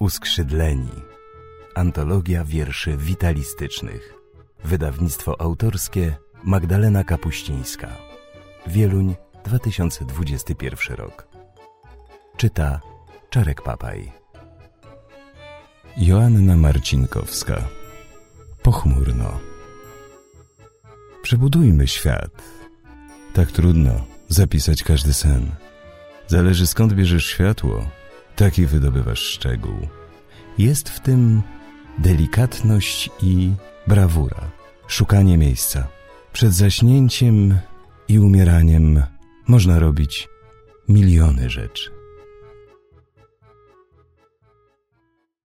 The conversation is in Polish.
Uskrzydleni. Antologia wierszy witalistycznych. Wydawnictwo autorskie Magdalena Kapuścińska. Wieluń, 2021 rok. Czyta Czarek Papaj. Joanna Marcinkowska. Pochmurno. Przebudujmy świat. Tak trudno zapisać każdy sen. Zależy, skąd bierzesz światło, taki wydobywasz szczegół. Jest w tym delikatność i brawura. Szukanie miejsca. Przed zaśnięciem i umieraniem można robić miliony rzeczy.